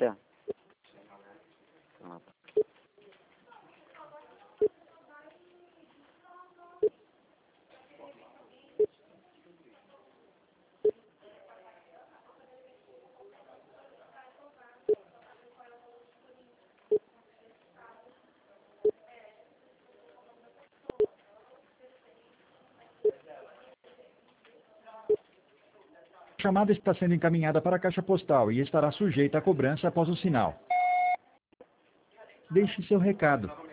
Já. Pronto. A chamada está sendo encaminhada para a caixa postal e estará sujeita à cobrança após o sinal. Deixe seu recado.